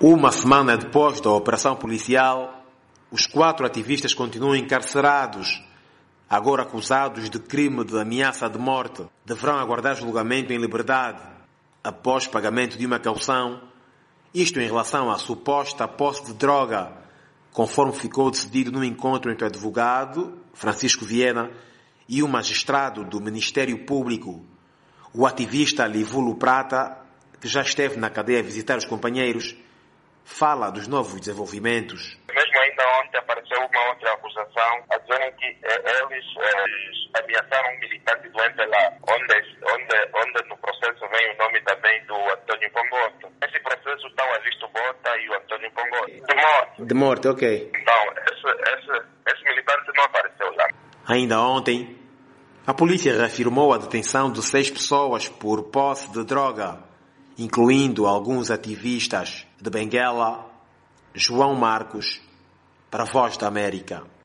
Uma semana depois da operação policial, os 4 ativistas continuam encarcerados, agora acusados de crime de ameaça de morte. Deverão aguardar julgamento em liberdade, após pagamento de uma caução, isto em relação à suposta posse de droga, conforme ficou decidido no encontro entre o advogado, Francisco Viena, e o magistrado do Ministério Público. O ativista Livulo Prata, que já esteve na cadeia a visitar os companheiros, fala dos novos desenvolvimentos. Mesmo ainda ontem apareceu uma outra acusação a dizerem que eles ameaçaram um militante do MPLA, onde no processo vem o nome também do Antônio Pongoto. Esse processo está o Alisto Bota e o Antônio Pongoto. De morte. De morte, ok. Então, esse militante não apareceu lá. Ainda ontem, a polícia reafirmou a detenção de 6 pessoas por posse de droga, incluindo alguns ativistas de Benguela. João Marcos, para a Voz da América.